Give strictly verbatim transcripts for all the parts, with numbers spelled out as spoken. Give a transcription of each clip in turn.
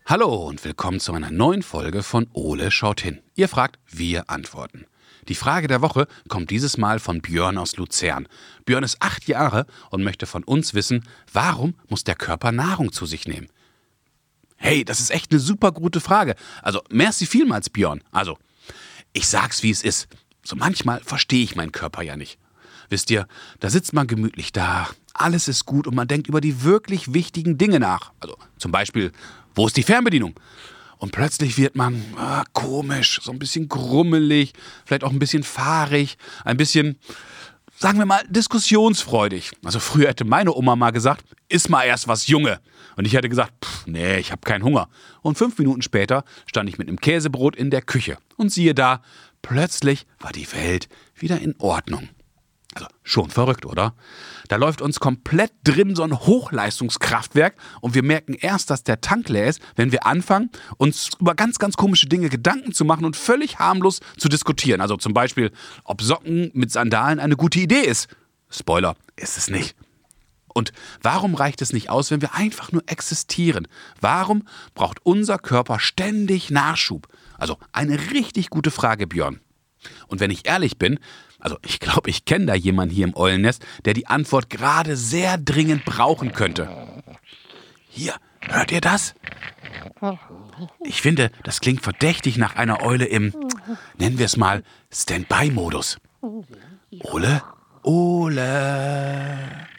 Hallo und willkommen zu einer neuen Folge von Ole schaut hin. Ihr fragt, wir antworten. Die Frage der Woche kommt dieses Mal von Björn aus Luzern. Björn ist acht Jahre und möchte von uns wissen, warum muss der Körper Nahrung zu sich nehmen? Hey, das ist echt eine super gute Frage. Also, merci vielmals, Björn. Also, ich sag's, wie es ist. So manchmal verstehe ich meinen Körper ja nicht. Wisst ihr, da sitzt man gemütlich da, alles ist gut und man denkt über die wirklich wichtigen Dinge nach. Also zum Beispiel, wo ist die Fernbedienung? Und plötzlich wird man ah, komisch, so ein bisschen grummelig, vielleicht auch ein bisschen fahrig, ein bisschen, sagen wir mal, diskussionsfreudig. Also früher hätte meine Oma mal gesagt, iss mal erst was, Junge. Und ich hätte gesagt, pff, nee, ich habe keinen Hunger. Und fünf Minuten später stand ich mit einem Käsebrot in der Küche. Und siehe da, plötzlich war die Welt wieder in Ordnung. Also schon verrückt, oder? Da läuft uns komplett drin so ein Hochleistungskraftwerk und wir merken erst, dass der Tank leer ist, wenn wir anfangen, uns über ganz, ganz komische Dinge Gedanken zu machen und völlig harmlos zu diskutieren. Also zum Beispiel, ob Socken mit Sandalen eine gute Idee ist. Spoiler, ist es nicht. Und warum reicht es nicht aus, wenn wir einfach nur existieren? Warum braucht unser Körper ständig Nachschub? Also eine richtig gute Frage, Björn. Und wenn ich ehrlich bin, also ich glaube, ich kenne da jemanden hier im Eulennest, der die Antwort gerade sehr dringend brauchen könnte. Hier, hört ihr das? Ich finde, das klingt verdächtig nach einer Eule im, nennen wir es mal, Standby-Modus. Ole? Ole?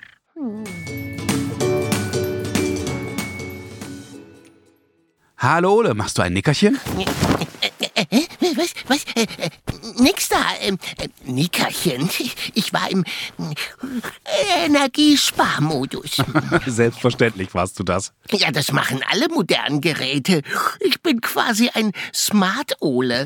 Hallo Ole, machst du ein Nickerchen? Was? Was? Äh, äh, nix da. Ähm, äh, Nickerchen. Ich war im äh, Energiesparmodus. Selbstverständlich warst du das. Ja, das machen alle modernen Geräte. Ich bin quasi ein Smart-Ole.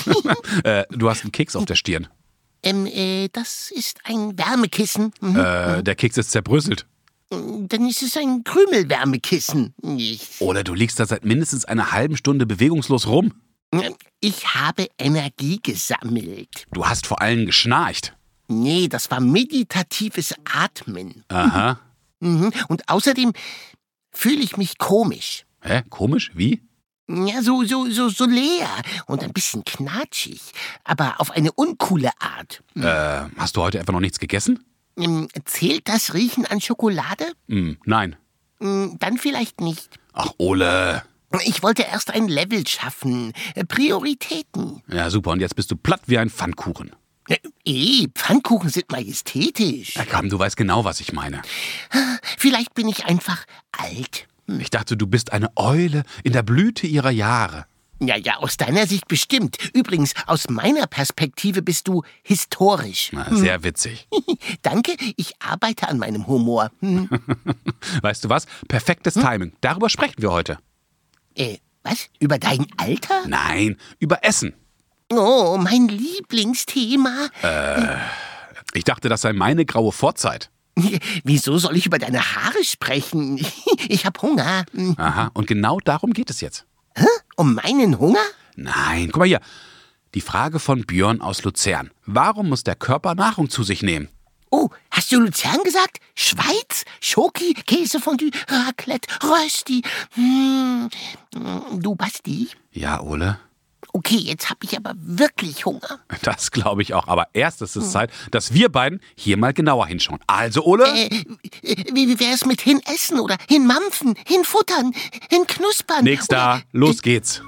äh, du hast einen Keks auf der Stirn. Ähm, äh, das ist ein Wärmekissen. Mhm. Äh, der Keks ist zerbröselt. Dann ist es ein Krümelwärmekissen. Oder du liegst da seit mindestens einer halben Stunde bewegungslos rum. Ich habe Energie gesammelt. Du hast vor allem geschnarcht. Nee, das war meditatives Atmen. Aha. Mhm. Und außerdem fühle ich mich komisch. Hä? Komisch? Wie? Ja, so, so, so, so leer und ein bisschen knatschig, aber auf eine uncoole Art. Äh, hast du heute einfach noch nichts gegessen? Zählt das Riechen an Schokolade? Mm, nein. Dann vielleicht nicht. Ach, Ole. Ich wollte erst ein Level schaffen. Prioritäten. Ja, super. Und jetzt bist du platt wie ein Pfannkuchen. Eh, Pfannkuchen sind majestätisch. Ja, komm, du weißt genau, was ich meine. Vielleicht bin ich einfach alt. Ich dachte, du bist eine Eule in der Blüte ihrer Jahre. Ja, ja, aus deiner Sicht bestimmt. Übrigens, aus meiner Perspektive bist du historisch. Na, sehr witzig. Danke, ich arbeite an meinem Humor. Hm. Weißt du was? Perfektes hm? Timing. Darüber sprechen wir heute. Äh, was? Über dein Alter? Nein, über Essen. Oh, mein Lieblingsthema. Äh, ich dachte, das sei meine graue Vorzeit. Wieso soll ich über deine Haare sprechen? Ich hab Hunger. Aha, und genau darum geht es jetzt. Hä? Um meinen Hunger? Nein, guck mal hier. Die Frage von Björn aus Luzern. Warum muss der Körper Nahrung zu sich nehmen? Oh, hast du Luzern gesagt? Schweiz? Schoki, Käsefondue, Raclette, Rösti. Hm. Du, Basti? Ja, Ole? Okay, jetzt hab ich aber wirklich Hunger. Das glaube ich auch. Aber erst ist es hm. Zeit, dass wir beiden hier mal genauer hinschauen. Also, Ole? Äh, wie wie wär's mit hinessen oder hinmampfen, hinfuttern, hinknuspern? Nix da. Oder, los äh, geht's.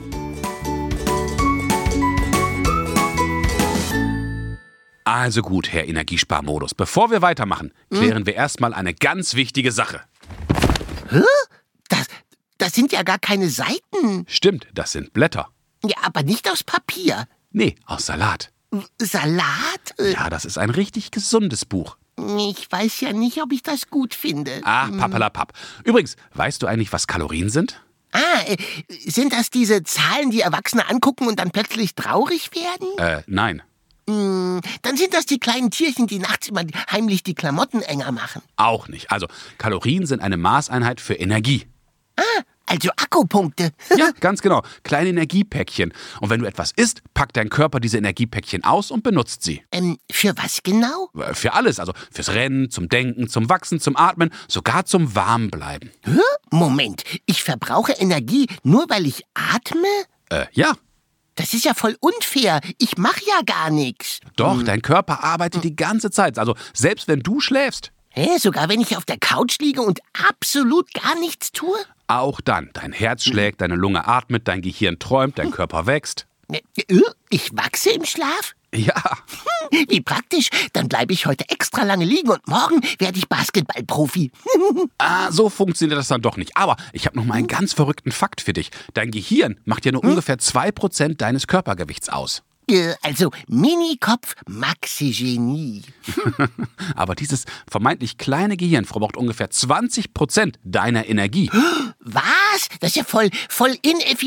Also gut, Herr Energiesparmodus. Bevor wir weitermachen, klären hm? wir erstmal eine ganz wichtige Sache. Hä? Das, das sind ja gar keine Seiten. Stimmt, das sind Blätter. Ja, aber nicht aus Papier. Nee, aus Salat. Salat? Ja, das ist ein richtig gesundes Buch. Ich weiß ja nicht, ob ich das gut finde. Ach, pappalapapp. Übrigens, weißt du eigentlich, was Kalorien sind? Ah, äh, sind das diese Zahlen, die Erwachsene angucken und dann plötzlich traurig werden? Äh, nein. Mm, dann sind das die kleinen Tierchen, die nachts immer heimlich die Klamotten enger machen. Auch nicht. Also, Kalorien sind eine Maßeinheit für Energie. Ah, Also Akkupunkte. Ja, ganz genau. Kleine Energiepäckchen. Und wenn du etwas isst, packt dein Körper diese Energiepäckchen aus und benutzt sie. Ähm, für was genau? Für alles. Also fürs Rennen, zum Denken, zum Wachsen, zum Atmen, sogar zum Warmbleiben. Hä? Moment, ich verbrauche Energie nur, weil ich atme? Äh, ja. Das ist ja voll unfair. Ich mache ja gar nichts. Doch, dein Körper arbeitet die ganze Zeit. Also selbst wenn du schläfst. Hä, sogar wenn ich auf der Couch liege und absolut gar nichts tue? Auch dann. Dein Herz schlägt, deine Lunge atmet, dein Gehirn träumt, dein Körper wächst. Ich wachse im Schlaf? Ja. Wie praktisch. Dann bleibe ich heute extra lange liegen und morgen werde ich Basketballprofi. Ah, so funktioniert das dann doch nicht. Aber ich habe noch mal einen ganz verrückten Fakt für dich. Dein Gehirn macht ja nur hm? ungefähr zwei Prozent deines Körpergewichts aus. Also Mini-Kopf, Maxi-Genie. Aber dieses vermeintlich kleine Gehirn verbraucht ungefähr zwanzig Prozent deiner Energie. Was? Das ist ja voll, voll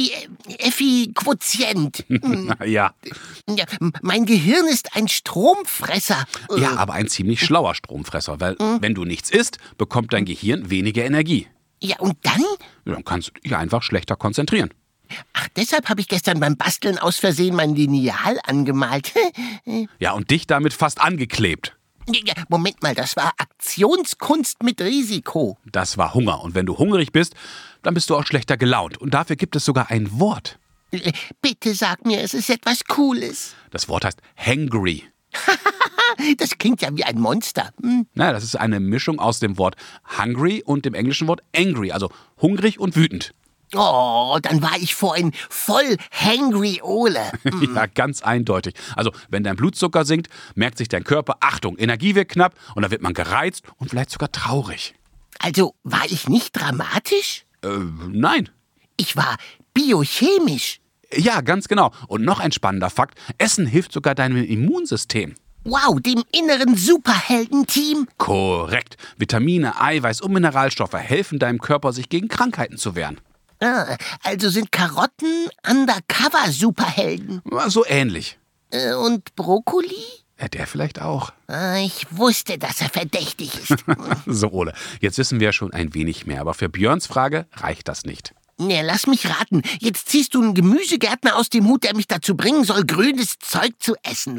ineffizient. Ja. Ja. Mein Gehirn ist ein Stromfresser. Ja, aber ein ziemlich schlauer Stromfresser, weil hm? wenn du nichts isst, bekommt dein Gehirn weniger Energie. Ja, und dann? Dann kannst du dich einfach schlechter konzentrieren. Ach, deshalb habe ich gestern beim Basteln aus Versehen mein Lineal angemalt. Ja, und dich damit fast angeklebt. Ja, Moment mal, das war Aktionskunst mit Risiko. Das war Hunger. Und wenn du hungrig bist, dann bist du auch schlechter gelaunt. Und dafür gibt es sogar ein Wort. Bitte sag mir, es ist etwas Cooles. Das Wort heißt hangry. Das klingt ja wie ein Monster. Hm? Naja, das ist eine Mischung aus dem Wort hungry und dem englischen Wort angry, also hungrig und wütend. Oh, dann war ich vorhin voll hangry Ole. Mm. Ja, ganz eindeutig. Also, wenn dein Blutzucker sinkt, merkt sich dein Körper, Achtung, Energie wird knapp und dann wird man gereizt und vielleicht sogar traurig. Also, war ich nicht dramatisch? Äh, nein. Ich war biochemisch. Ja, ganz genau. Und noch ein spannender Fakt, Essen hilft sogar deinem Immunsystem. Wow, dem inneren Superheldenteam? Korrekt. Vitamine, Eiweiß und Mineralstoffe helfen deinem Körper, sich gegen Krankheiten zu wehren. Ah, also sind Karotten Undercover-Superhelden. So ähnlich. Äh, und Brokkoli? Ja, der vielleicht auch. Ah, ich wusste, dass er verdächtig ist. So, Ole, jetzt wissen wir ja schon ein wenig mehr, aber für Björns Frage reicht das nicht. Ne, lass mich raten. Jetzt ziehst du einen Gemüsegärtner aus dem Hut, der mich dazu bringen soll, grünes Zeug zu essen.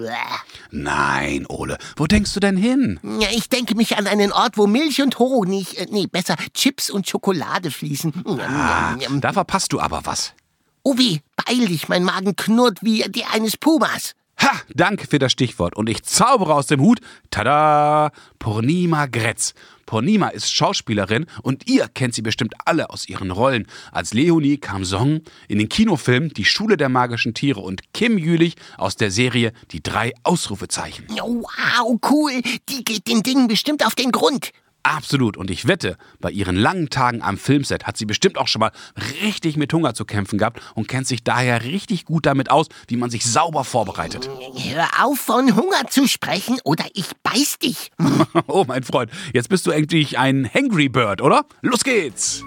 Nein, Ole. Wo denkst du denn hin? Ja, ich denke mich an einen Ort, wo Milch und Honig, äh, nee, besser Chips und Schokolade fließen. Ah, da verpasst du aber was. Oh weh, beeil dich, mein Magen knurrt wie der eines Pumas. Ha, danke für das Stichwort. Und ich zaubere aus dem Hut, tada, Purnima Gretz. Purnima ist Schauspielerin und ihr kennt sie bestimmt alle aus ihren Rollen als Leonie Kamsong in den Kinofilmen Die Schule der magischen Tiere und Kim Jülich aus der Serie Die drei Ausrufezeichen. Wow, cool. Die geht den Dingen bestimmt auf den Grund. Absolut. Und ich wette, bei ihren langen Tagen am Filmset hat sie bestimmt auch schon mal richtig mit Hunger zu kämpfen gehabt und kennt sich daher richtig gut damit aus, wie man sich sauber vorbereitet. Hör auf, von Hunger zu sprechen oder ich beiß dich. Oh, mein Freund, jetzt bist du endlich ein Hangry Bird, oder? Los geht's!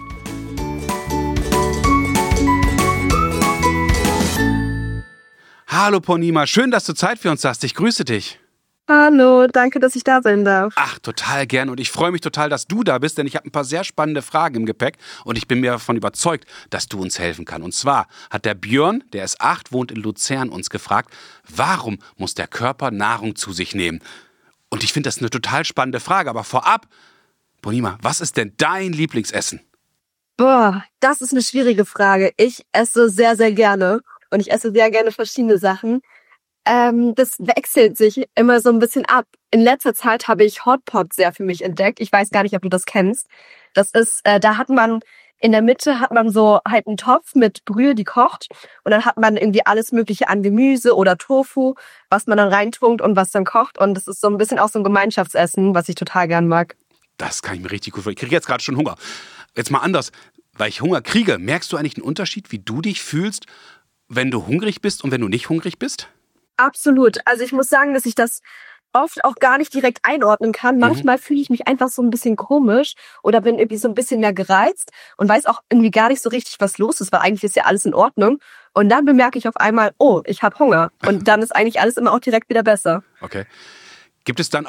Hallo Purnima, schön, dass du Zeit für uns hast. Ich grüße dich. Hallo, danke, dass ich da sein darf. Ach, total gern und ich freue mich total, dass du da bist, denn ich habe ein paar sehr spannende Fragen im Gepäck und ich bin mir davon überzeugt, dass du uns helfen kannst. Und zwar hat der Björn, der ist acht, wohnt in Luzern, uns gefragt, warum muss der Körper Nahrung zu sich nehmen? Und ich finde das eine total spannende Frage, aber vorab, Purnima, was ist denn dein Lieblingsessen? Boah, das ist eine schwierige Frage. Ich esse sehr, sehr gerne und ich esse sehr gerne verschiedene Sachen. Ähm, das wechselt sich immer so ein bisschen ab. In letzter Zeit habe ich Hotpot sehr für mich entdeckt. Ich weiß gar nicht, ob du das kennst. Das ist, äh, da hat man in der Mitte hat man so halt einen Topf mit Brühe, die kocht. Und dann hat man irgendwie alles Mögliche an Gemüse oder Tofu, was man dann reintunkt und was dann kocht. Und das ist so ein bisschen auch so ein Gemeinschaftsessen, was ich total gern mag. Das kann ich mir richtig gut vorstellen. Ich kriege jetzt gerade schon Hunger. Jetzt mal anders. Weil ich Hunger kriege, merkst du eigentlich einen Unterschied, wie du dich fühlst, wenn du hungrig bist und wenn du nicht hungrig bist? Absolut. Also ich muss sagen, dass ich das oft auch gar nicht direkt einordnen kann. Manchmal mhm. fühle ich mich einfach so ein bisschen komisch oder bin irgendwie so ein bisschen mehr gereizt und weiß auch irgendwie gar nicht so richtig, was los ist, weil eigentlich ist ja alles in Ordnung. Und dann bemerke ich auf einmal, oh, ich habe Hunger. Und dann ist eigentlich alles immer auch direkt wieder besser. Okay. Gibt es dann auch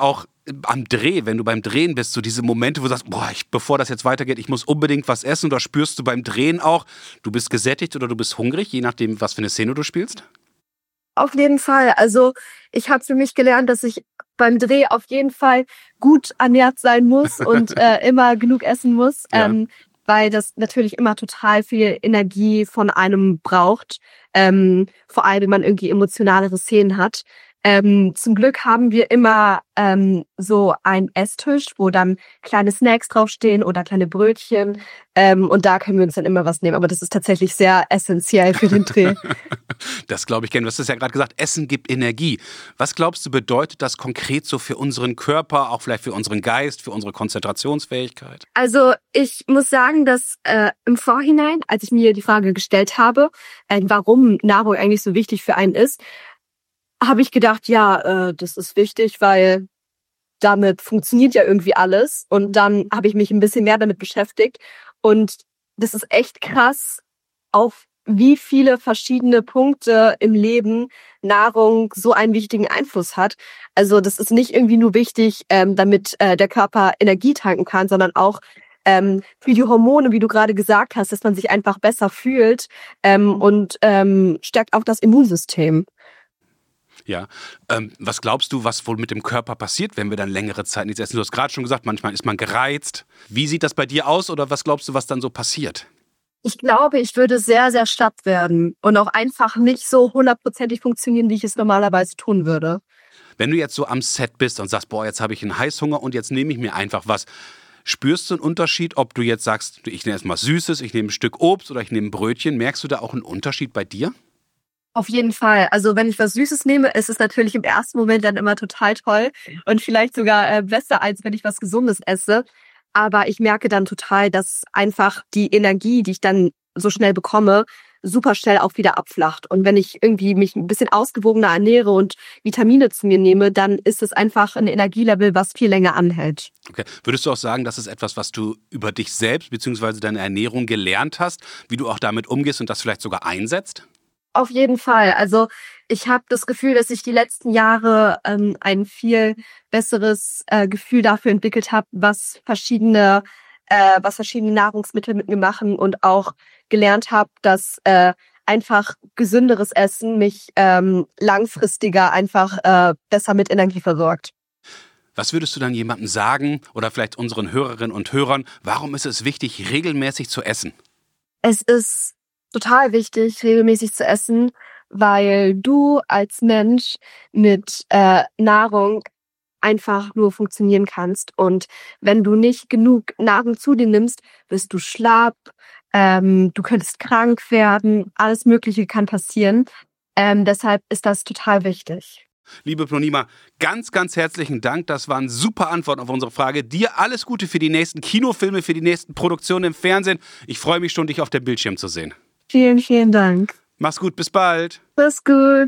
am Dreh, wenn du beim Drehen bist, so diese Momente, wo du sagst, boah, ich, bevor das jetzt weitergeht, ich muss unbedingt was essen, oder spürst du beim Drehen auch, du bist gesättigt oder du bist hungrig, je nachdem, was für eine Szene du spielst? Auf jeden Fall. Also ich habe für mich gelernt, dass ich beim Dreh auf jeden Fall gut ernährt sein muss und äh, immer genug essen muss, Ja. ähm, weil das natürlich immer total viel Energie von einem braucht, ähm, vor allem wenn man irgendwie emotionalere Szenen hat. Ähm, zum Glück haben wir immer ähm, so einen Esstisch, wo dann kleine Snacks draufstehen oder kleine Brötchen. Ähm, und da können wir uns dann immer was nehmen. Aber das ist tatsächlich sehr essentiell für den Dreh. Das glaube ich gerne. Du hast es ja gerade gesagt, Essen gibt Energie. Was glaubst du, bedeutet das konkret so für unseren Körper, auch vielleicht für unseren Geist, für unsere Konzentrationsfähigkeit? Also ich muss sagen, dass äh, im Vorhinein, als ich mir die Frage gestellt habe, äh, warum Nahrung eigentlich so wichtig für einen ist, habe ich gedacht, ja, äh, das ist wichtig, weil damit funktioniert ja irgendwie alles. Und dann habe ich mich ein bisschen mehr damit beschäftigt. Und das ist echt krass, auf wie viele verschiedene Punkte im Leben Nahrung so einen wichtigen Einfluss hat. Also das ist nicht irgendwie nur wichtig, ähm, damit äh, der Körper Energie tanken kann, sondern auch ähm, für die Hormone, wie du gerade gesagt hast, dass man sich einfach besser fühlt ähm, und ähm, stärkt auch das Immunsystem. Ja. Ähm, was glaubst du, was wohl mit dem Körper passiert, wenn wir dann längere Zeit nichts essen? Du hast gerade schon gesagt, manchmal ist man gereizt. Wie sieht das bei dir aus oder was glaubst du, was dann so passiert? Ich glaube, ich würde sehr, sehr schlapp werden und auch einfach nicht so hundertprozentig funktionieren, wie ich es normalerweise tun würde. Wenn du jetzt so am Set bist und sagst, boah, jetzt habe ich einen Heißhunger und jetzt nehme ich mir einfach was. Spürst du einen Unterschied, ob du jetzt sagst, ich nehme erstmal Süßes, ich nehme ein Stück Obst oder ich nehme ein Brötchen? Merkst du da auch einen Unterschied bei dir? Auf jeden Fall. Also wenn ich was Süßes nehme, ist es natürlich im ersten Moment dann immer total toll und vielleicht sogar äh, besser, als wenn ich was Gesundes esse. Aber ich merke dann total, dass einfach die Energie, die ich dann so schnell bekomme, super schnell auch wieder abflacht. Und wenn ich irgendwie mich ein bisschen ausgewogener ernähre und Vitamine zu mir nehme, dann ist es einfach ein Energielevel, was viel länger anhält. Okay. Würdest du auch sagen, das ist etwas, was du über dich selbst bzw. deine Ernährung gelernt hast, wie du auch damit umgehst und das vielleicht sogar einsetzt? Auf jeden Fall. Also ich habe das Gefühl, dass ich die letzten Jahre ähm, ein viel besseres äh, Gefühl dafür entwickelt habe, was verschiedene, äh, was verschiedene Nahrungsmittel mit mir machen und auch gelernt habe, dass äh, einfach gesünderes Essen mich ähm, langfristiger einfach äh, besser mit Energie versorgt. Was würdest du dann jemandem sagen oder vielleicht unseren Hörerinnen und Hörern, warum ist es wichtig, regelmäßig zu essen? Es ist total wichtig, regelmäßig zu essen, weil du als Mensch mit äh, Nahrung einfach nur funktionieren kannst. Und wenn du nicht genug Nahrung zu dir nimmst, bist du schlapp, ähm, du könntest krank werden, alles Mögliche kann passieren. Ähm, deshalb ist das total wichtig. Liebe Plonima, ganz, ganz herzlichen Dank. Das waren super Antworten auf unsere Frage. Dir alles Gute für die nächsten Kinofilme, für die nächsten Produktionen im Fernsehen. Ich freue mich schon, dich auf dem Bildschirm zu sehen. Vielen, vielen Dank. Mach's gut, bis bald. Mach's gut.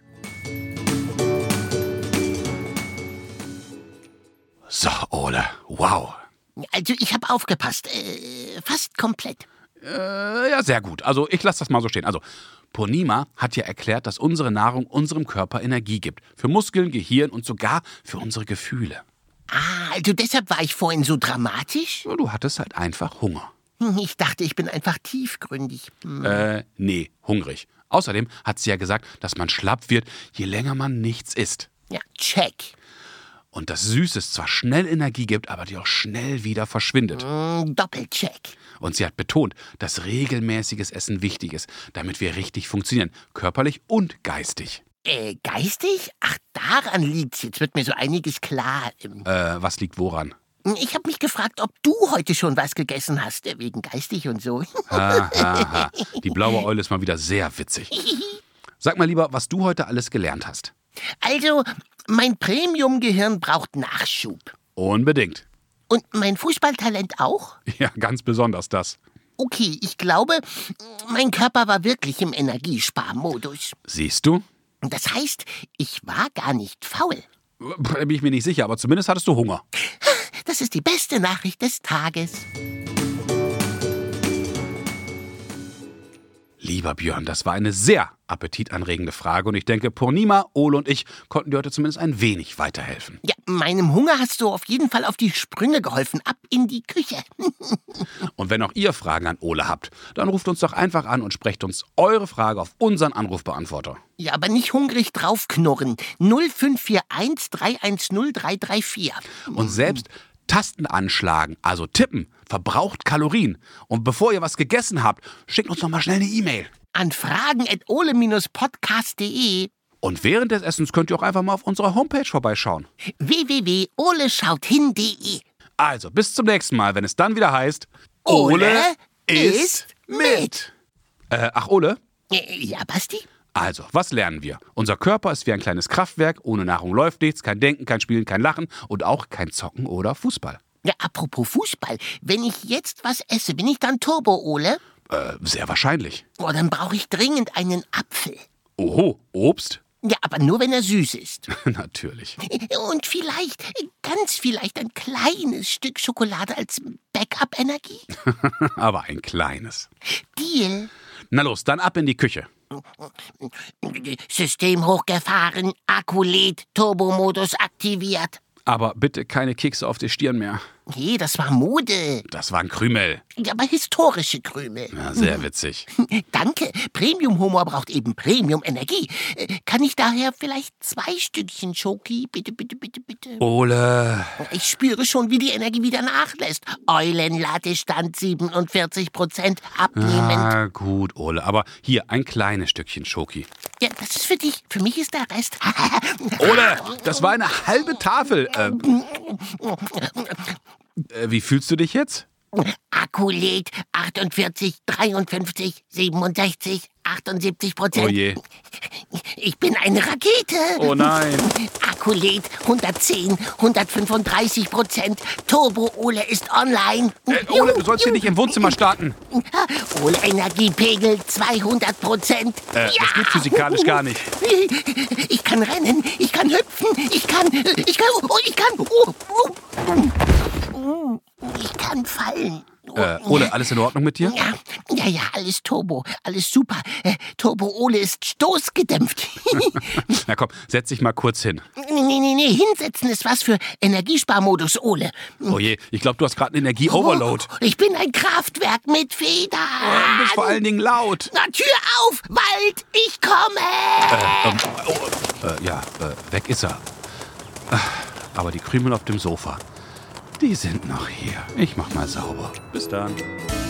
So, Ole, wow. Also ich habe aufgepasst, äh, fast komplett. Äh, ja, sehr gut. Also ich lasse das mal so stehen. Also Ponima hat ja erklärt, dass unsere Nahrung unserem Körper Energie gibt. Für Muskeln, Gehirn und sogar für unsere Gefühle. Ah, also deshalb war ich vorhin so dramatisch? Du hattest halt einfach Hunger. Hm, Ich dachte, ich bin einfach tiefgründig. Hm. Äh, nee, hungrig. Außerdem hat sie ja gesagt, dass man schlapp wird, je länger man nichts isst. Ja, check. Und dass Süßes zwar schnell Energie gibt, aber die auch schnell wieder verschwindet. Hm, Doppelcheck. Und sie hat betont, dass regelmäßiges Essen wichtig ist, damit wir richtig funktionieren, körperlich und geistig. Äh, geistig? Ach, daran liegt's. Jetzt wird mir so einiges klar. Ähm, Äh, was liegt woran? Ich habe mich gefragt, ob du heute schon was gegessen hast, äh, wegen geistig und so. Ha, ha, ha. Die blaue Eule ist mal wieder sehr witzig. Sag mal lieber, was du heute alles gelernt hast. Also, mein Premium-Gehirn braucht Nachschub. Unbedingt. Und mein Fußballtalent auch? Ja, ganz besonders das. Okay, ich glaube, mein Körper war wirklich im Energiesparmodus. Siehst du? Das heißt, ich war gar nicht faul. Da bin ich mir nicht sicher, aber zumindest hattest du Hunger. Das ist die beste Nachricht des Tages. Lieber Björn, das war eine sehr appetitanregende Frage und ich denke, Purnima, Ole und ich konnten dir heute zumindest ein wenig weiterhelfen. Ja, meinem Hunger hast du auf jeden Fall auf die Sprünge geholfen. Ab in die Küche. Und wenn auch ihr Fragen an Ole habt, dann ruft uns doch einfach an und sprecht uns eure Frage auf unseren Anrufbeantworter. Ja, aber nicht hungrig draufknurren. null fünf vier eins drei eins null drei drei vier. Und selbst Tasten anschlagen, also tippen, verbraucht Kalorien. Und bevor ihr was gegessen habt, schickt uns noch mal schnell eine E-Mail. An fragen at ole podcast punkt de. Und während des Essens könnt ihr auch einfach mal auf unserer Homepage vorbeischauen. w w w punkt ole schaut hin punkt de. Also, bis zum nächsten Mal, wenn es dann wieder heißt... Ole isst mit. Äh, ach, Ole? Ja, Basti? Also, was lernen wir? Unser Körper ist wie ein kleines Kraftwerk. Ohne Nahrung läuft nichts, kein Denken, kein Spielen, kein Lachen und auch kein Zocken oder Fußball. Ja, apropos Fußball. Wenn ich jetzt was esse, bin ich dann Turbo, Ole? Äh, sehr wahrscheinlich. Oh, dann brauche ich dringend einen Apfel. Oho, Obst? Ja, aber nur, wenn er süß ist. Natürlich. Und vielleicht, ganz vielleicht ein kleines Stück Schokolade als Backup-Energie. Aber ein kleines. Deal. Na los, dann ab in die Küche. System hochgefahren, Akku lädt, Turbomodus aktiviert. Aber bitte keine Kekse auf die Stirn mehr. Nee, das war Mode. Das waren Krümel. Ja, aber historische Krümel. Ja, sehr witzig. Danke. Premium-Humor braucht eben Premium-Energie. Äh, Kann ich daher vielleicht zwei Stückchen Schoki? Bitte, bitte, bitte, bitte. Ole. Ich spüre schon, wie die Energie wieder nachlässt. Eulenladestand siebenundvierzig Prozent abnehmend. Ah, gut, Ole. Aber hier, ein kleines Stückchen Schoki. Ja, das ist für dich. Für mich ist der Rest. Ole, das war eine halbe Tafel. Äh, äh, wie fühlst du dich jetzt? Akku lädt achtundvierzig, dreiundfünfzig, siebenundsechzig, achtundsiebzig Prozent. Oh je. Ich bin eine Rakete. Oh nein. Akku lädt hundertzehn, hundertfünfunddreißig Prozent. Turbo Ole ist online. Äh, Ole, du sollst hier nicht im Wohnzimmer starten. Ole Energiepegel zweihundert Prozent. Äh, das geht physikalisch gar nicht. Ich kann rennen, ich kann hüpfen, ich kann, ich kann, oh, ich kann, oh, oh, ich kann fallen. Äh, Ole, alles in Ordnung mit dir? Ja, ja, ja, alles Turbo, alles super. Äh, Turbo Ole ist stoßgedämpft. Na komm, setz dich mal kurz hin. Nee, nee, nee, hinsetzen ist was für Energiesparmodus, Ole. Oh je, ich glaube, du hast gerade einen Energie-Overload. Oh, ich bin ein Kraftwerk mit Federn. Du bist vor allen Dingen laut. Na, Tür auf, Wald, ich komme. Äh, ähm, oh, äh, ja, äh, weg ist er. Aber die Krümel auf dem Sofa, die sind noch hier. Ich mach mal sauber. Bis dann.